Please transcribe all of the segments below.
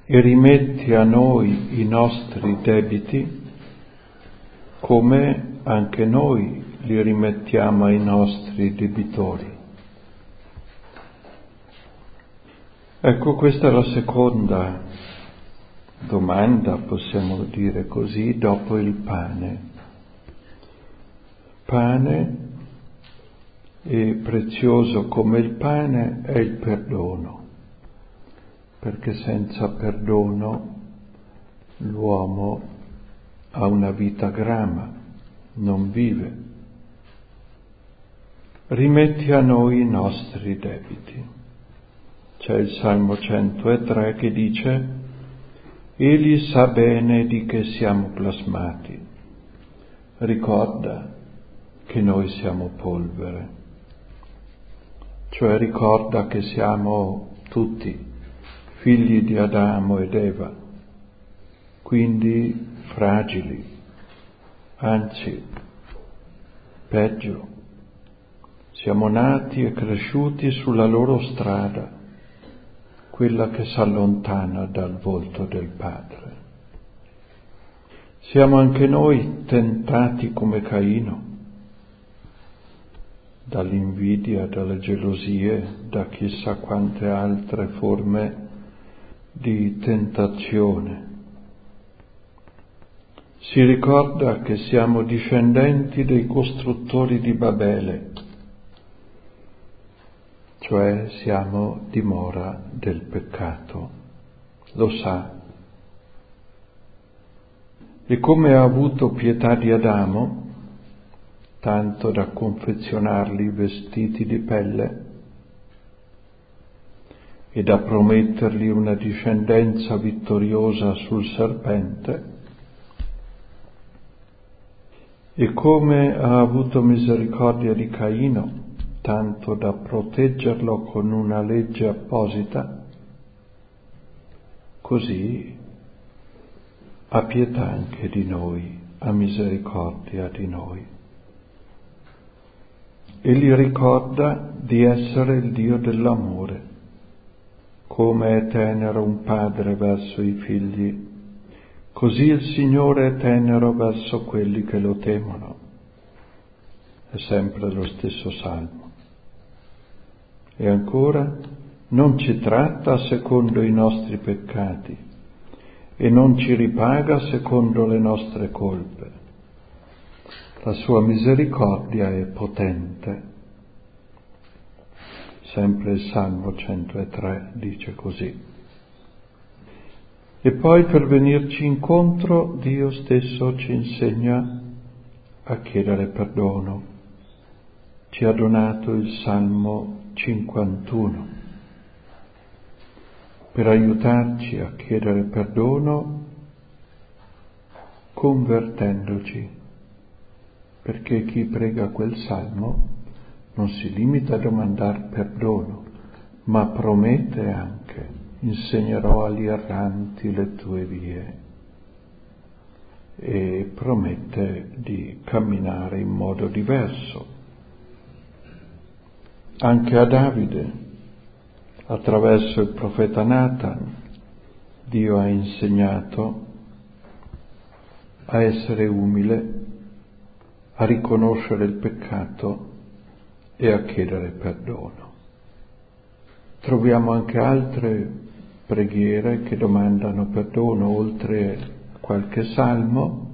e rimetti a noi i nostri debiti, come anche noi li rimettiamo ai nostri debitori. Ecco, questa è la seconda domanda, possiamo dire così, dopo il pane. Pane, e prezioso come il pane, è il perdono, perché senza perdono l'uomo ha una vita grama, non vive. Rimetti a noi i nostri debiti. C'è il Salmo 103 che dice: Egli sa bene di che siamo plasmati, ricorda che noi siamo polvere, cioè ricorda che siamo tutti figli di Adamo ed Eva, quindi fragili, anzi, peggio, siamo nati e cresciuti sulla loro strada, quella che s'allontana dal volto del Padre. Siamo anche noi tentati come Caino, dall'invidia, dalle gelosie, da chissà quante altre forme di tentazione. Si ricorda che siamo discendenti dei costruttori di Babele, cioè siamo dimora del peccato, lo sa. E come ha avuto pietà di Adamo, tanto da confezionargli vestiti di pelle e da promettergli una discendenza vittoriosa sul serpente, e come ha avuto misericordia di Caino, tanto da proteggerlo con una legge apposita, così ha pietà anche di noi, ha misericordia di noi. E gli ricorda di essere il Dio dell'amore, come è tenero un padre verso i figli, così il Signore è tenero verso quelli che lo temono. È sempre lo stesso Salmo. E ancora, non ci tratta secondo i nostri peccati e non ci ripaga secondo le nostre colpe. La sua misericordia è potente. Sempre il Salmo 103 dice così. E poi, per venirci incontro, Dio stesso ci insegna a chiedere perdono. Ci ha donato il Salmo 51 per aiutarci a chiedere perdono convertendoci, perché chi prega quel Salmo non si limita a domandare perdono, ma promette anche: insegnerò agli erranti le tue vie, e promette di camminare in modo diverso. Anche a Davide, attraverso il profeta Nathan, Dio ha insegnato a essere umile, a riconoscere il peccato e a chiedere perdono. Troviamo anche altre preghiere che domandano perdono, oltre a qualche salmo,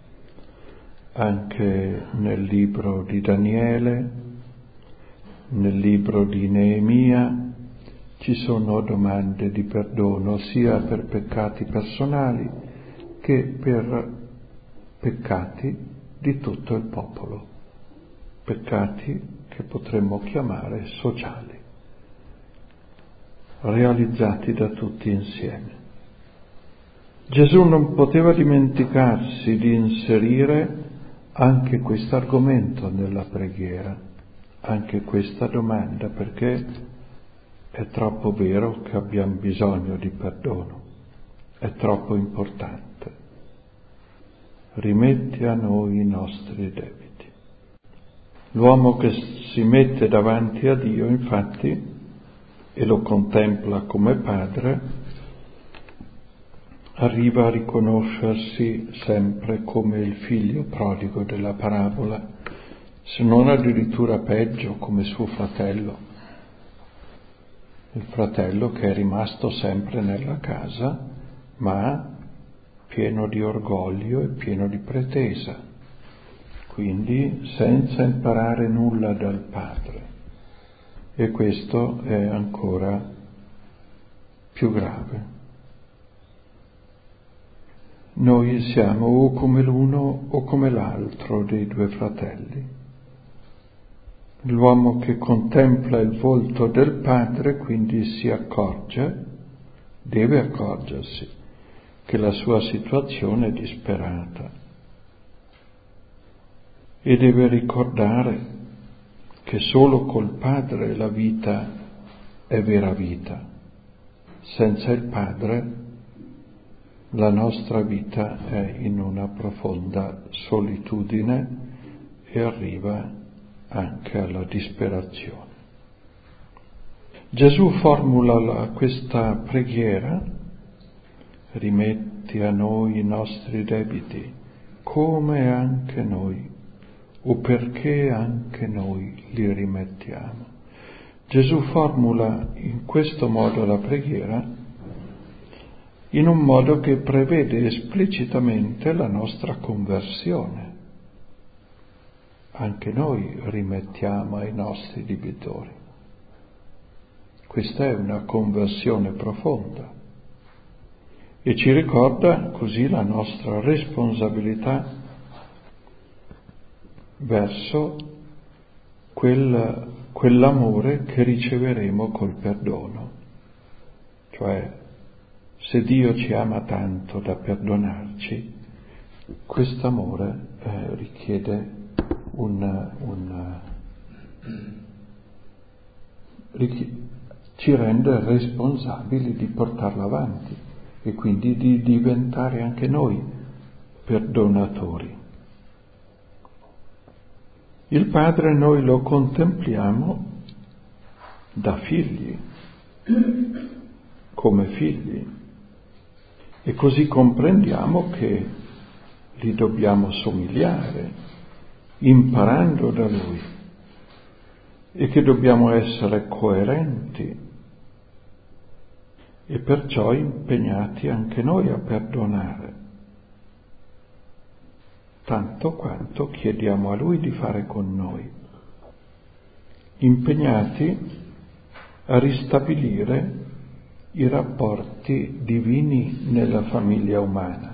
anche nel libro di Daniele, nel libro di Neemia, ci sono domande di perdono sia per peccati personali che per peccati di tutto il popolo, peccati che potremmo chiamare sociali, realizzati da tutti insieme. Gesù non poteva dimenticarsi di inserire anche questo argomento nella preghiera, anche questa domanda, perché è troppo vero che abbiamo bisogno di perdono, è troppo importante. Rimetti a noi i nostri debiti. L'uomo che si mette davanti a Dio, infatti, e lo contempla come Padre, arriva a riconoscersi sempre come il figlio prodigo della parabola, se non addirittura peggio come suo fratello, il fratello che è rimasto sempre nella casa, ma pieno di orgoglio e pieno di pretesa, quindi senza imparare nulla dal padre. E questo è ancora più grave. Noi siamo o come l'uno o come l'altro dei due fratelli. L'uomo che contempla il volto del padre quindi si accorge, deve accorgersi, che la sua situazione è disperata e deve ricordare che solo col padre la vita è vera vita. Senza il padre la nostra vita è in una profonda solitudine e arriva anche alla disperazione. Gesù formula questa preghiera: rimetti a noi i nostri debiti, come anche noi, o perché anche noi li rimettiamo. Gesù formula in questo modo la preghiera, in un modo che prevede esplicitamente la nostra conversione. Anche noi rimettiamo ai nostri debitori. Questa è una conversione profonda e ci ricorda così la nostra responsabilità verso quell'amore che riceveremo col perdono. Cioè, se Dio ci ama tanto da perdonarci, quest'amore richiede ci rende responsabili di portarlo avanti e quindi di diventare anche noi perdonatori. Il Padre noi lo contempliamo da figli, come figli, e così comprendiamo che li dobbiamo somigliare, imparando da Lui, e che dobbiamo essere coerenti e perciò impegnati anche noi a perdonare, tanto quanto chiediamo a Lui di fare con noi, impegnati a ristabilire i rapporti divini nella famiglia umana,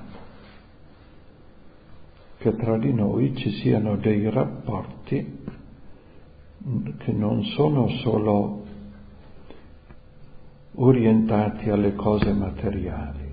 che tra di noi ci siano dei rapporti che non sono solo orientati alle cose materiali,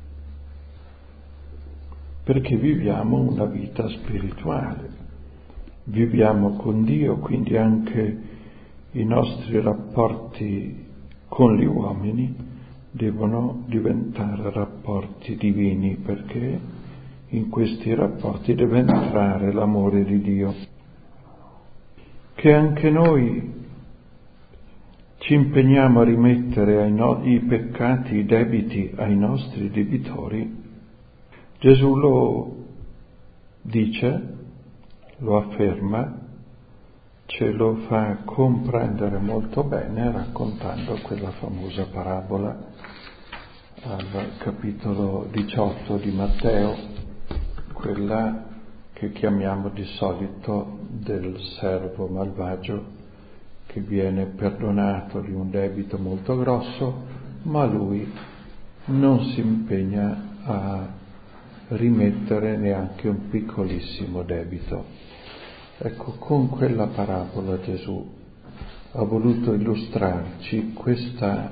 perché viviamo una vita spirituale, viviamo con Dio, quindi anche i nostri rapporti con gli uomini devono diventare rapporti divini, perché in questi rapporti deve entrare l'amore di Dio. Che anche noi ci impegniamo a rimettere i peccati, i debiti ai nostri debitori. Gesù lo dice, lo afferma, ce lo fa comprendere molto bene raccontando quella famosa parabola al capitolo 18 di Matteo, quella che chiamiamo di solito del servo malvagio che viene perdonato di un debito molto grosso, ma lui non si impegna a rimettere neanche un piccolissimo debito. Ecco, con quella parabola Gesù ha voluto illustrarci questa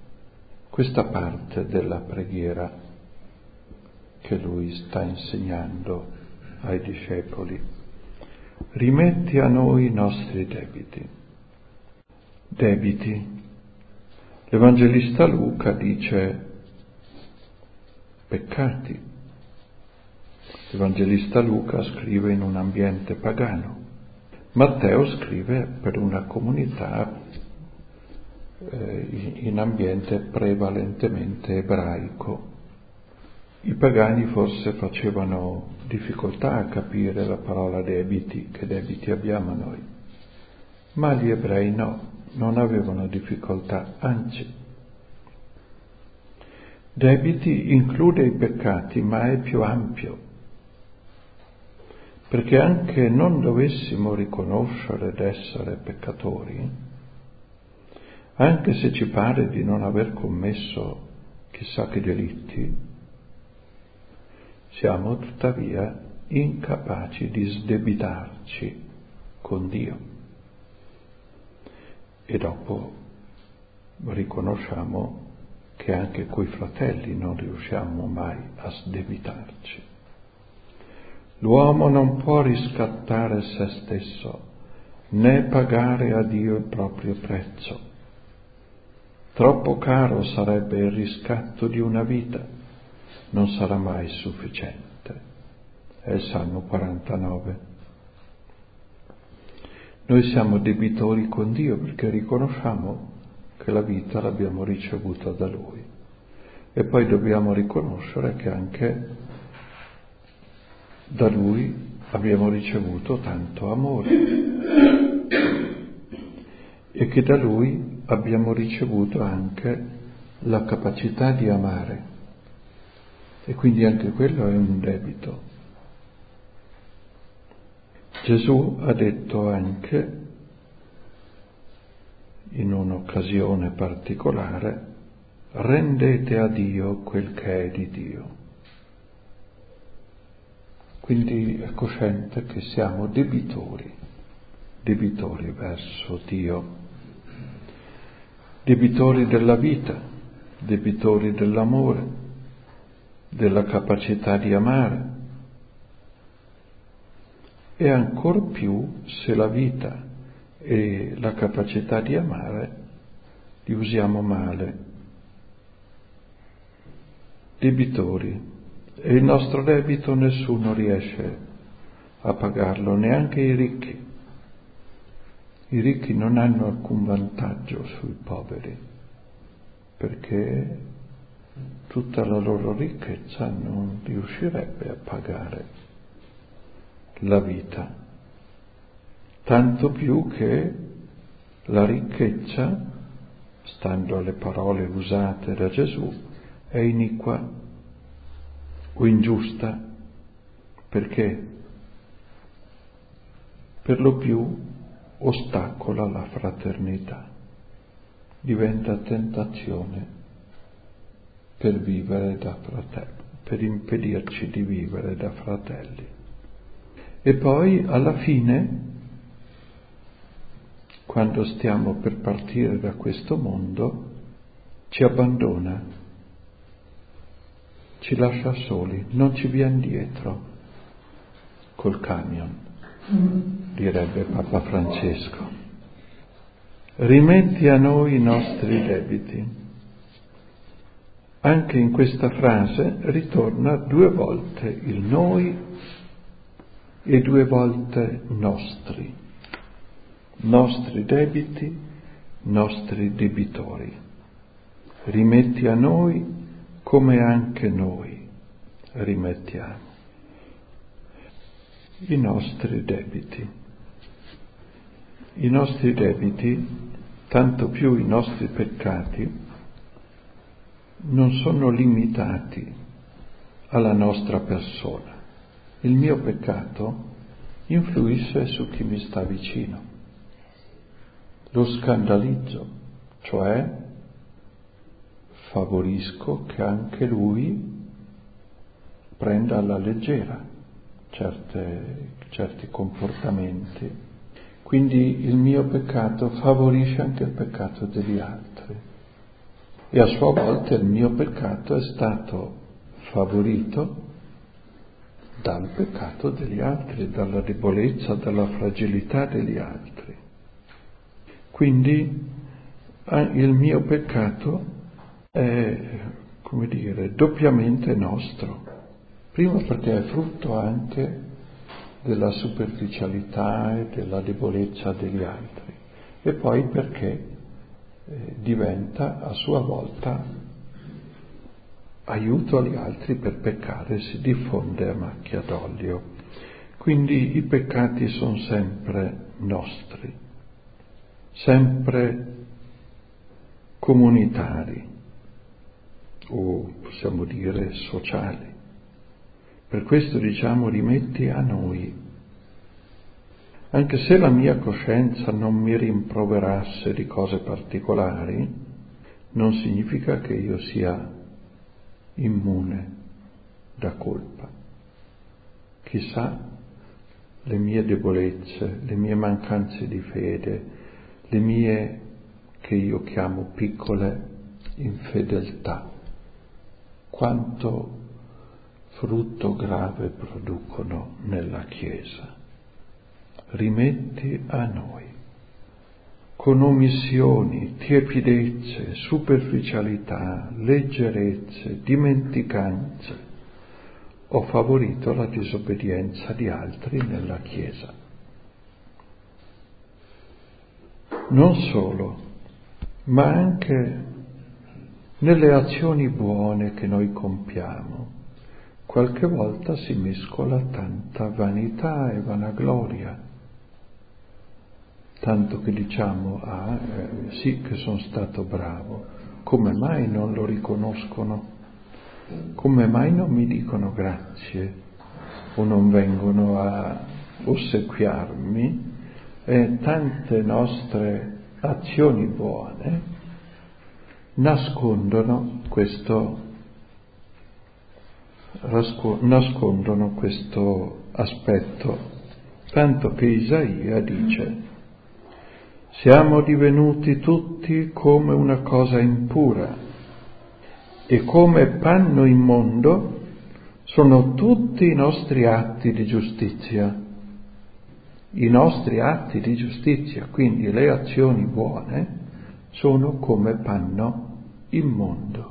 parte della preghiera che lui sta insegnando ai discepoli. Rimetti a noi i nostri debiti. Debiti. L'Evangelista Luca dice peccati. L'Evangelista Luca scrive in un ambiente pagano. Matteo scrive per una comunità in ambiente prevalentemente ebraico. I pagani forse facevano difficoltà a capire la parola debiti, che debiti abbiamo noi, ma gli ebrei no, non avevano difficoltà, anzi. Debiti include i peccati, ma è più ampio, perché anche non dovessimo riconoscere d'essere peccatori, anche se ci pare di non aver commesso chissà che delitti, siamo tuttavia incapaci di sdebitarci con Dio. E dopo riconosciamo che anche coi fratelli non riusciamo mai a sdebitarci. L'uomo non può riscattare se stesso, né pagare a Dio il proprio prezzo. Troppo caro sarebbe il riscatto di una vita, non sarà mai sufficiente. È il Salmo 49. Noi siamo debitori con Dio perché riconosciamo che la vita l'abbiamo ricevuta da Lui e poi dobbiamo riconoscere che anche da Lui abbiamo ricevuto tanto amore e che da Lui abbiamo ricevuto anche la capacità di amare, e quindi anche quello è un debito. Gesù ha detto anche in un'occasione particolare: rendete a Dio quel che è di Dio. Quindi è cosciente che siamo debitori verso Dio, debitori della vita, debitori dell'amore, della capacità di amare, e ancor più se la vita e la capacità di amare li usiamo male. Debitori. E il nostro debito nessuno riesce a pagarlo, neanche i ricchi. I ricchi non hanno alcun vantaggio sui poveri, perché tutta la loro ricchezza non riuscirebbe a pagare la vita. Tanto più che la ricchezza, stando alle parole usate da Gesù, è iniqua o ingiusta, perché per lo più ostacola la fraternità, diventa tentazione per vivere da fratelli, per impedirci di vivere da fratelli. E poi alla fine, quando stiamo per partire da questo mondo, ci abbandona, ci lascia soli, non ci viene dietro col camion, direbbe Papa Francesco. Rimetti a noi i nostri debiti. Anche in questa frase ritorna 2 volte il noi e 2 volte nostri. Nostri debiti, nostri debitori. Rimetti a noi come anche noi rimettiamo. I nostri debiti. I nostri debiti, tanto più i nostri peccati, non sono limitati alla nostra persona. Il mio peccato influisce su chi mi sta vicino. Lo scandalizzo, cioè favorisco che anche lui prenda alla leggera certi comportamenti. Quindi il mio peccato favorisce anche il peccato degli altri. E a sua volta il mio peccato è stato favorito dal peccato degli altri, dalla debolezza, dalla fragilità degli altri. Quindi il mio peccato è, doppiamente nostro. Primo perché è frutto anche della superficialità e della debolezza degli altri, e poi perché diventa a sua volta aiuto agli altri per peccare si diffonde a macchia d'olio. Quindi i peccati sono sempre nostri, sempre comunitari, o possiamo dire sociali. Per questo diciamo rimetti a noi. Anche se la mia coscienza non mi rimproverasse di cose particolari, non significa che io sia immune da colpa. Chissà le mie debolezze, le mie mancanze di fede, le mie, che io chiamo piccole infedeltà, quanto frutto grave producono nella Chiesa. Rimetti a noi. Con omissioni, tiepidezze, superficialità, leggerezze, dimenticanze, ho favorito la disobbedienza di altri nella Chiesa. Non solo, ma anche nelle azioni buone che noi compiamo, qualche volta si mescola tanta vanità e vanagloria, tanto che diciamo, sì che sono stato bravo, come mai non lo riconoscono? Come mai non mi dicono grazie o non vengono a ossequiarmi? Tante nostre azioni buone nascondono questo aspetto, tanto che Isaia dice: siamo divenuti tutti come una cosa impura e come panno immondo sono tutti i nostri atti di giustizia. I nostri atti di giustizia, quindi le azioni buone, sono come panno immondo.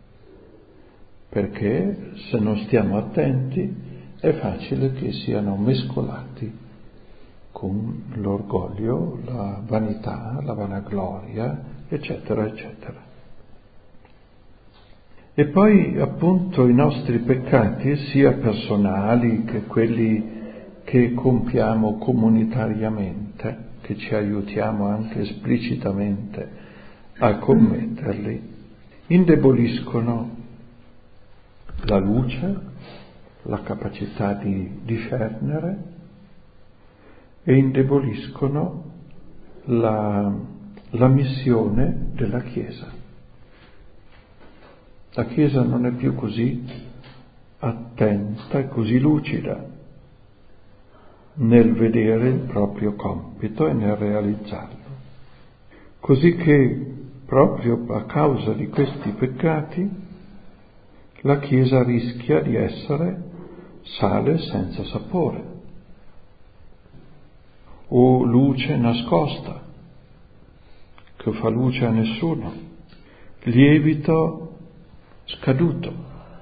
Perché se non stiamo attenti è facile che siano mescolati con l'orgoglio, la vanità, la vanagloria, eccetera, eccetera. E poi appunto i nostri peccati, sia personali che quelli che compiamo comunitariamente, che ci aiutiamo anche esplicitamente a commetterli, indeboliscono la luce, la capacità di discernere e indeboliscono la missione della Chiesa. La Chiesa non è più così attenta e così lucida nel vedere il proprio compito e nel realizzarlo. Così che proprio a causa di questi peccati la Chiesa rischia di essere sale senza sapore o luce nascosta che fa luce a nessuno, lievito scaduto,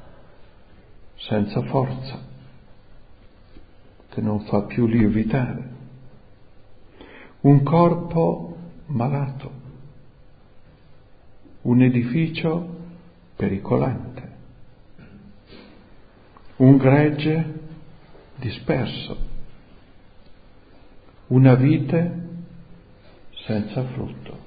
senza forza, che non fa più lievitare, un corpo malato, un edificio pericolante, un gregge disperso, una vite senza frutto.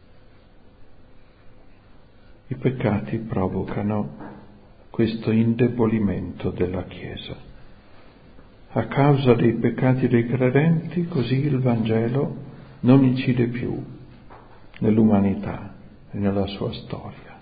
I peccati provocano questo indebolimento della Chiesa. A causa dei peccati dei credenti, così il Vangelo non incide più nell'umanità e nella sua storia.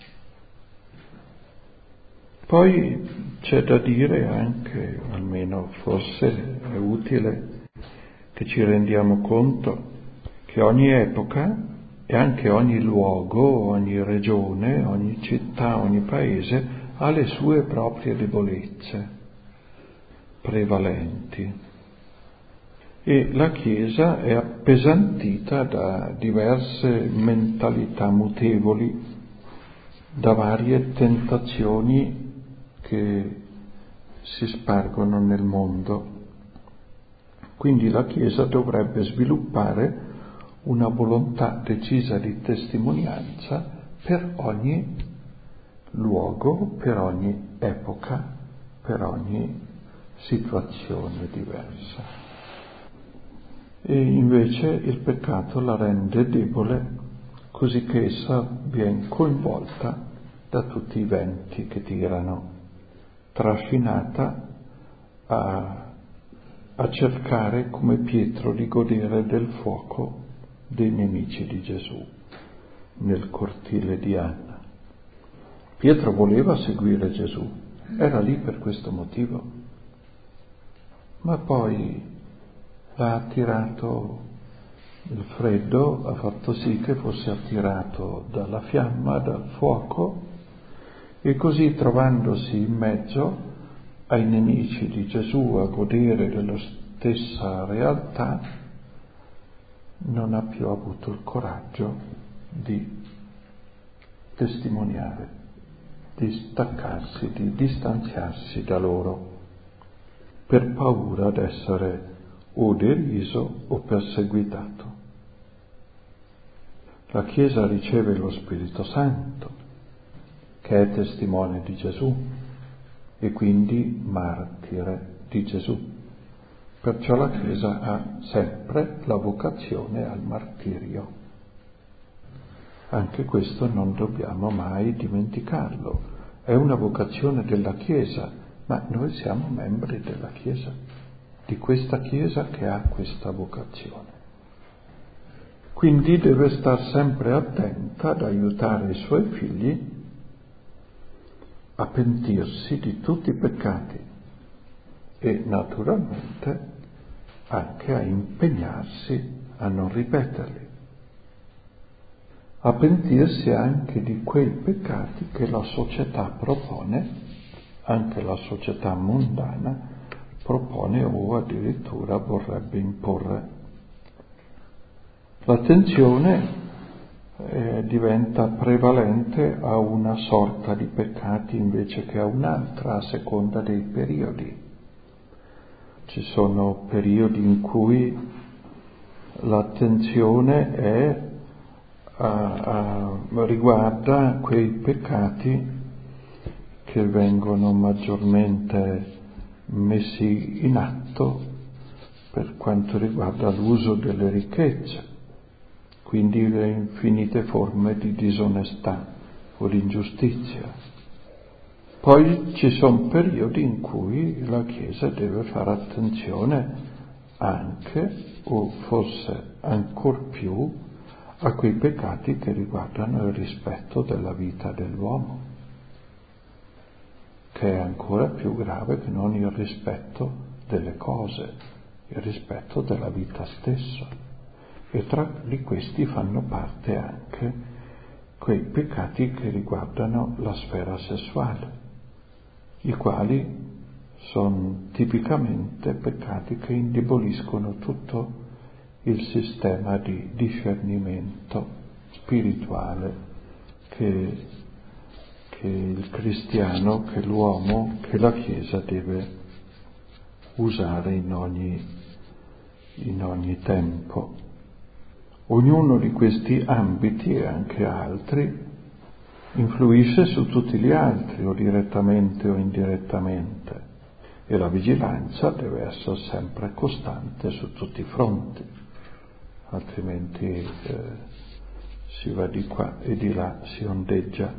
Poi c'è da dire anche, almeno forse è utile, che ci rendiamo conto che ogni epoca e anche ogni luogo, ogni regione, ogni città, ogni paese ha le sue proprie debolezze prevalenti e la Chiesa è appesantita da diverse mentalità mutevoli, da varie tentazioni che si spargono nel mondo. Quindi la Chiesa dovrebbe sviluppare una volontà decisa di testimonianza per ogni luogo, per ogni epoca, per ogni situazione diversa. E invece il peccato la rende debole, così che essa viene coinvolta da tutti i venti che tirano, trascinata a cercare come Pietro di godere del fuoco dei nemici di Gesù nel cortile di Anna. Pietro voleva seguire Gesù, era lì per questo motivo, ma poi l'ha attirato il freddo, ha fatto sì che fosse attirato dalla fiamma, dal fuoco, e così, trovandosi in mezzo ai nemici di Gesù a godere della stessa realtà, non ha più avuto il coraggio di testimoniare, di staccarsi, di distanziarsi da loro, per paura d'essere o deriso o perseguitato. La Chiesa riceve lo Spirito Santo, che è testimone di Gesù e quindi martire di Gesù. Perciò la Chiesa ha sempre la vocazione al martirio. Anche questo non dobbiamo mai dimenticarlo. È una vocazione della Chiesa, ma noi siamo membri della Chiesa, di questa Chiesa che ha questa vocazione. Quindi deve star sempre attenta ad aiutare i suoi figli a pentirsi di tutti i peccati e naturalmente anche a impegnarsi a non ripeterli, a pentirsi anche di quei peccati che la società propone, anche la società mondana propone o addirittura vorrebbe imporre. L'attenzione diventa prevalente a una sorta di peccati invece che a un'altra, a seconda dei periodi. Ci sono periodi in cui l'attenzione riguarda quei peccati che vengono maggiormente messi in atto per quanto riguarda l'uso delle ricchezze, quindi le infinite forme di disonestà o di ingiustizia. Poi ci sono periodi in cui la Chiesa deve fare attenzione anche, o forse ancor più, a quei peccati che riguardano il rispetto della vita dell'uomo, che è ancora più grave che non il rispetto delle cose, il rispetto della vita stessa. E tra di questi fanno parte anche quei peccati che riguardano la sfera sessuale, i quali sono tipicamente peccati che indeboliscono tutto il sistema di discernimento spirituale che il cristiano, che l'uomo, che la Chiesa deve usare in ogni tempo. Ognuno di questi ambiti e anche altri influisce su tutti gli altri, o direttamente o indirettamente, e la vigilanza deve essere sempre costante su tutti i fronti, altrimenti si va di qua e di là, si ondeggia.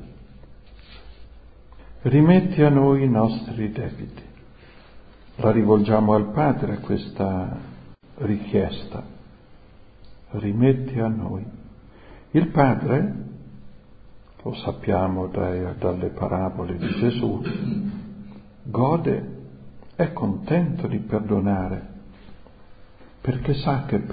Rimetti a noi i nostri debiti. La rivolgiamo al Padre questa richiesta. Rimetti a noi. Il Padre, lo sappiamo dalle parabole di Gesù, gode, è contento di perdonare, perché sa che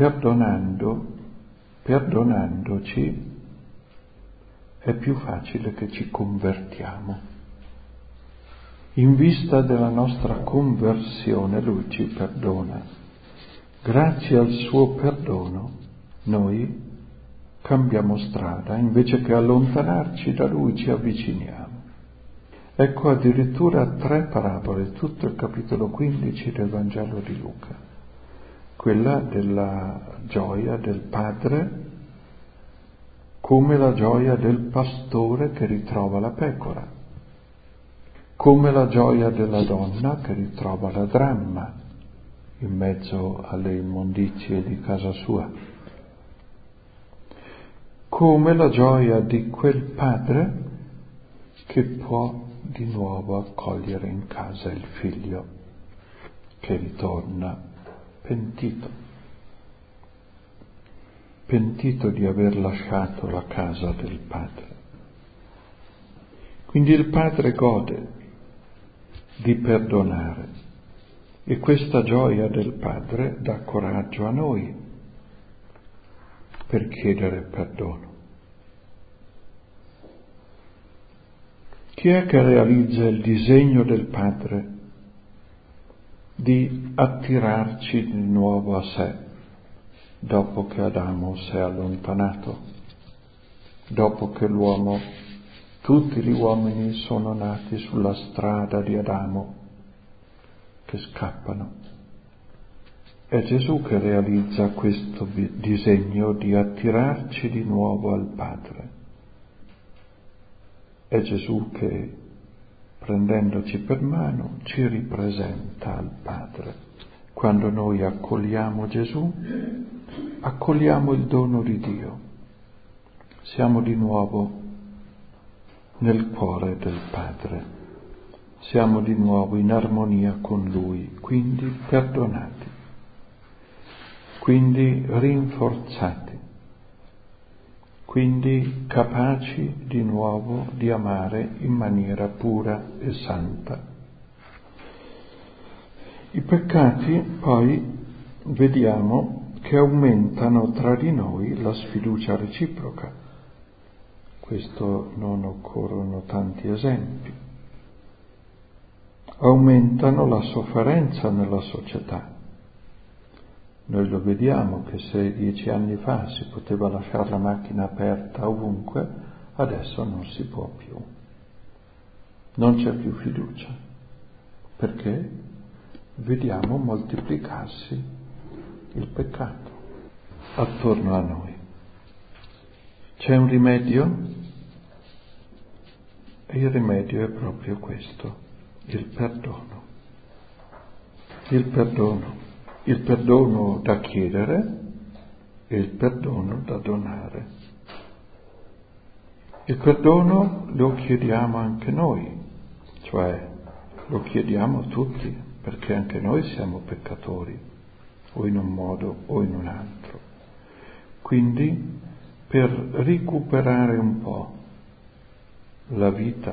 perdonandoci è più facile che ci convertiamo. In vista della nostra conversione Lui ci perdona. Grazie al suo perdono noi cambiamo strada, invece che allontanarci da Lui ci avviciniamo. Ecco addirittura 3 parabole, tutto il capitolo 15 del Vangelo di Luca. Quella della gioia del padre, come la gioia del pastore che ritrova la pecora. come la gioia della donna che ritrova la dramma in mezzo alle immondizie di casa sua, come la gioia di quel padre che può di nuovo accogliere in casa il figlio che ritorna pentito di aver lasciato la casa del padre. Quindi il padre gode di perdonare e questa gioia del padre dà coraggio a noi per chiedere perdono. Chi è che realizza il disegno del padre di attirarci di nuovo a sé dopo che Adamo si è allontanato, dopo che tutti gli uomini sono nati sulla strada di Adamo, che scappano? È Gesù che realizza questo disegno di attirarci di nuovo al Padre. È Gesù che, prendendoci per mano, ci ripresenta al Padre. Quando noi accogliamo Gesù, accogliamo il dono di Dio. Siamo di nuovo nel cuore del Padre. Siamo di nuovo in armonia con Lui, quindi perdonati, quindi rinforzati, quindi capaci di nuovo di amare in maniera pura e santa. I peccati poi vediamo che aumentano tra di noi la sfiducia reciproca. Questo non occorrono tanti esempi. Aumentano la sofferenza nella società. Noi lo vediamo che se 10 anni fa si poteva lasciare la macchina aperta ovunque, adesso non si può più. Non c'è più fiducia. Perché? Vediamo moltiplicarsi il peccato attorno a noi. C'è un rimedio? E il rimedio è proprio questo, il perdono. Il perdono da chiedere e il perdono da donare. Il perdono lo chiediamo anche noi, cioè lo chiediamo tutti, perché anche noi siamo peccatori, o in un modo o in un altro. Quindi, per recuperare un po' la vita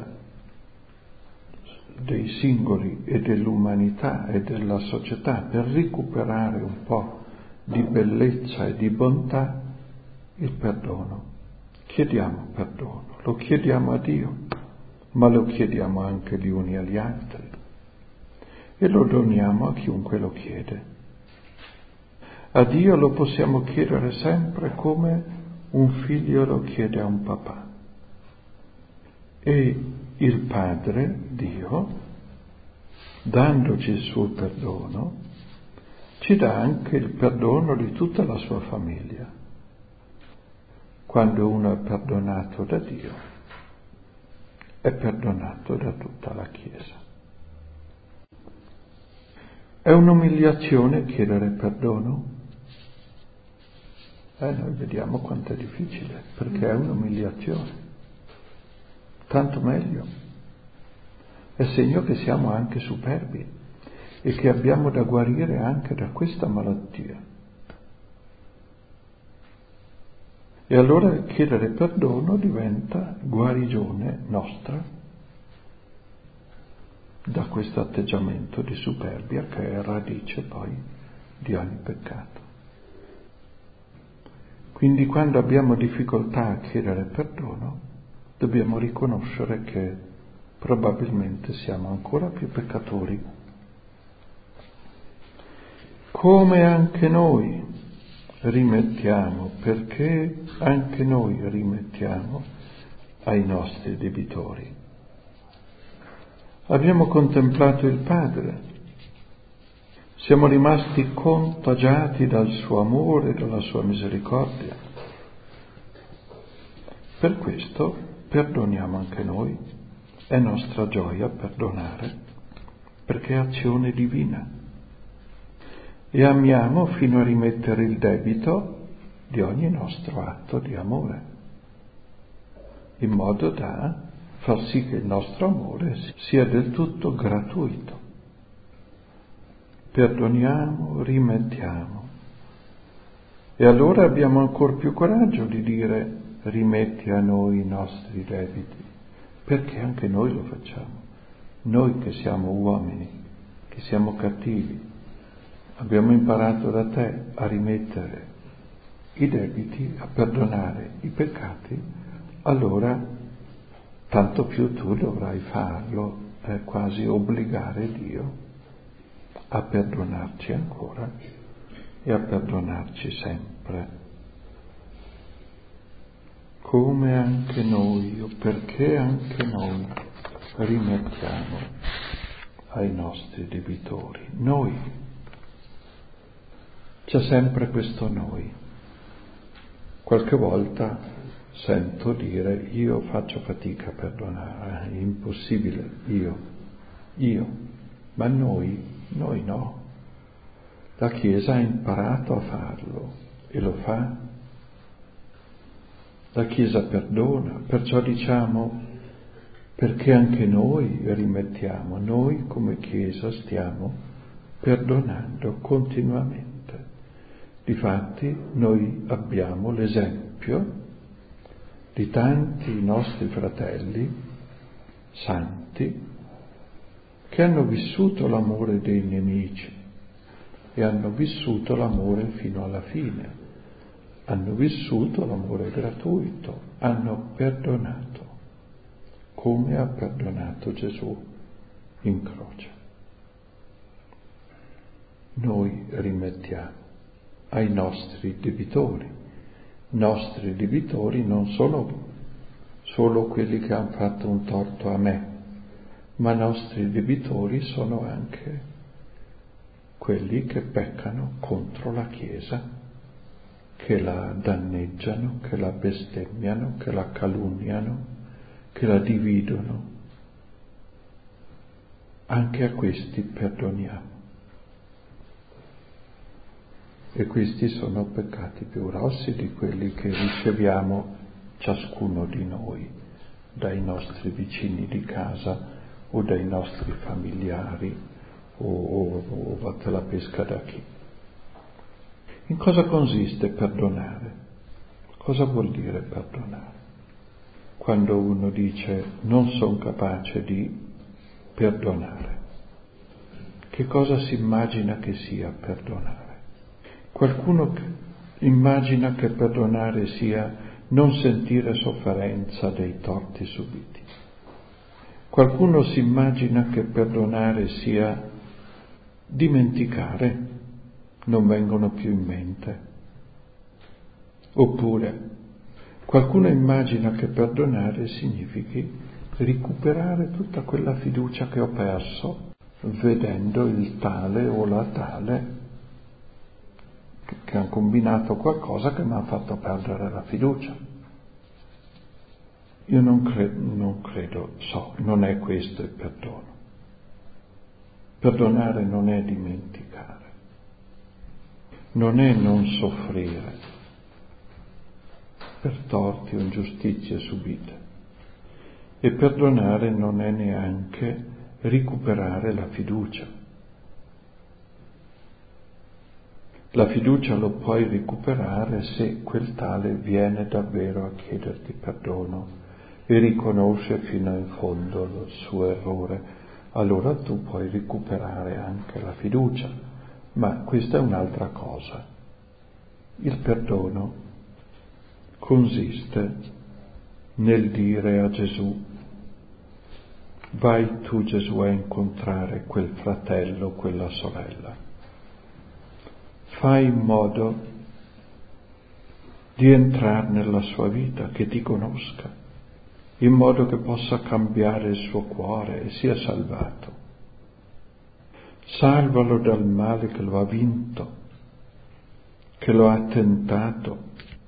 dei singoli e dell'umanità e della società, per recuperare un po' di bellezza e di bontà, il perdono. Chiediamo perdono, lo chiediamo a Dio, ma lo chiediamo anche gli uni agli altri e lo doniamo a chiunque lo chiede. A Dio lo possiamo chiedere sempre come un figlio lo chiede a un papà. E il Padre, Dio, dandoci il suo perdono, ci dà anche il perdono di tutta la sua famiglia. Quando uno è perdonato da Dio, è perdonato da tutta la Chiesa. È un'umiliazione chiedere perdono? Noi vediamo quanto è difficile, perché è un'umiliazione. Tanto meglio. È segno che siamo anche superbi e che abbiamo da guarire anche da questa malattia. E allora chiedere perdono diventa guarigione nostra da questo atteggiamento di superbia che è radice poi di ogni peccato. Quindi quando abbiamo difficoltà a chiedere perdono, dobbiamo riconoscere che probabilmente siamo ancora più peccatori. Come anche noi rimettiamo, perché anche noi rimettiamo ai nostri debitori. Abbiamo contemplato il Padre, siamo rimasti contagiati dal suo amore e dalla sua misericordia. Per questo perdoniamo anche noi È nostra gioia perdonare, perché è azione divina. E amiamo fino a rimettere il debito di ogni nostro atto di amore, in modo da far sì che il nostro amore sia del tutto gratuito. Perdoniamo, rimettiamo. E allora abbiamo ancor più coraggio di dire: rimetti a noi i nostri debiti, perché anche noi lo facciamo. Noi che siamo uomini, che siamo cattivi, abbiamo imparato da te a rimettere i debiti, a perdonare i peccati, allora tanto più tu dovrai farlo, è quasi obbligare Dio a perdonarci ancora e a perdonarci sempre. Come anche noi, o perché anche noi rimettiamo ai nostri debitori. Noi. C'è sempre questo noi. Qualche volta sento dire: io faccio fatica a perdonare, è impossibile, io. Ma noi no. La Chiesa ha imparato a farlo e lo fa. La Chiesa perdona, perciò diciamo: perché anche noi rimettiamo, noi come Chiesa stiamo perdonando continuamente. Difatti noi abbiamo l'esempio di tanti nostri fratelli santi che hanno vissuto l'amore dei nemici e hanno vissuto l'amore fino alla fine, hanno vissuto l'amore gratuito, hanno perdonato come ha perdonato Gesù in croce. Noi rimettiamo ai nostri debitori. Nostri debitori non sono solo quelli che hanno fatto un torto a me, ma nostri debitori sono anche quelli che peccano contro la Chiesa, che la danneggiano, che la bestemmiano, che la calunniano, che la dividono. Anche a questi perdoniamo. E questi sono peccati più grossi di quelli che riceviamo ciascuno di noi dai nostri vicini di casa o dai nostri familiari o vatte la pesca da chi. In cosa consiste perdonare? Cosa vuol dire perdonare? Quando uno dice non sono capace di perdonare, che cosa si immagina che sia perdonare? Qualcuno immagina che perdonare sia non sentire sofferenza dei torti subiti. Qualcuno si immagina che perdonare sia dimenticare, non vengono più in mente. Oppure qualcuno immagina che perdonare significhi recuperare tutta quella fiducia che ho perso vedendo il tale o la tale che hanno combinato qualcosa che mi ha fatto perdere la fiducia. Io non credo, non è questo il perdono. Perdonare non è dimenticare, non è non soffrire per torti o ingiustizie subite. E perdonare non è neanche recuperare la fiducia. La fiducia lo puoi recuperare se quel tale viene davvero a chiederti perdono e riconosce fino in fondo il suo errore. Allora tu puoi recuperare anche la fiducia, ma questa è un'altra cosa. Il perdono consiste nel dire a Gesù: vai tu Gesù a incontrare quel fratello, quella sorella. Fai in modo di entrare nella sua vita, che ti conosca, in modo che possa cambiare il suo cuore e sia salvato. Salvalo dal male che lo ha vinto, che lo ha tentato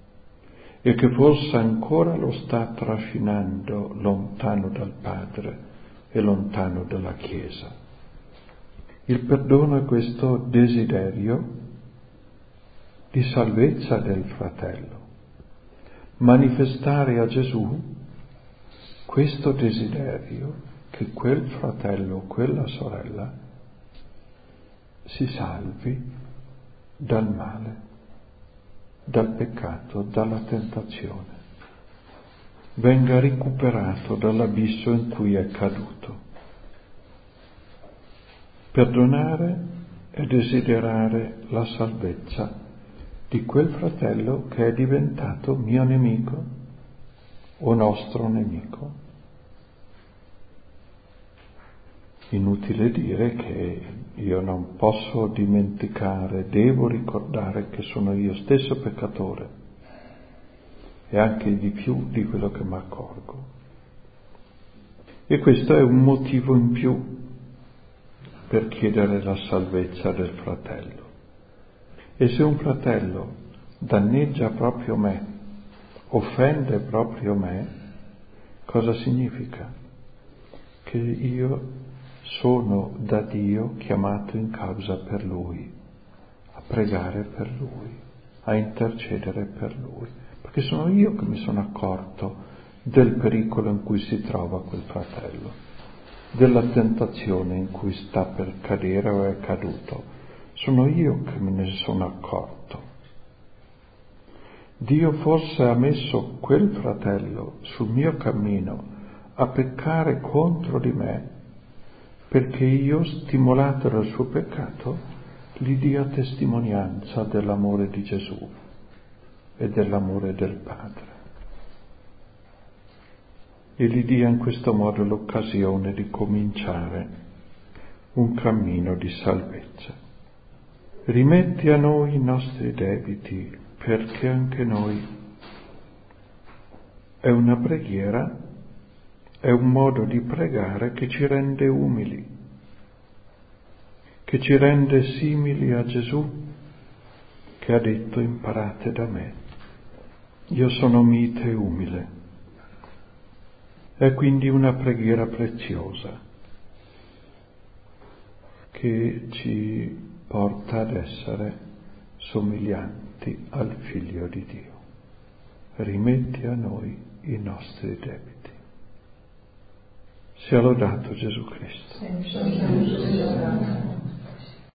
e che forse ancora lo sta trascinando lontano dal Padre, e lontano dalla Chiesa. Il perdono è questo desiderio di salvezza del fratello. Manifestare a Gesù questo desiderio che quel fratello, quella sorella si salvi dal male, dal peccato, dalla tentazione, venga recuperato dall'abisso in cui è caduto. Perdonare è desiderare la salvezza di quel fratello che è diventato mio nemico o nostro nemico. Inutile dire che io non posso dimenticare, devo ricordare che sono io stesso peccatore e anche di più di quello che mi accorgo. E questo è un motivo in più per chiedere la salvezza del fratello. E se un fratello danneggia proprio me, offende proprio me, cosa significa? Che io sono da Dio chiamato in causa per lui, a pregare per lui, a intercedere per lui, perché sono io che mi sono accorto del pericolo in cui si trova quel fratello, della tentazione in cui sta per cadere o è caduto. Sono io che me ne sono accorto. Dio forse ha messo quel fratello sul mio cammino a peccare contro di me perché io, stimolato dal suo peccato, gli dia testimonianza dell'amore di Gesù e dell'amore del Padre. E gli dia in questo modo l'occasione di cominciare un cammino di salvezza. Rimetti a noi i nostri debiti, perché anche noi. È una preghiera, è un modo di pregare che ci rende umili, che ci rende simili a Gesù, che ha detto: imparate da me, io sono mite e umile. È quindi una preghiera preziosa che ci porta ad essere somiglianti al Figlio di Dio. Rimetti a noi i nostri debiti. Sia lodato Gesù Cristo.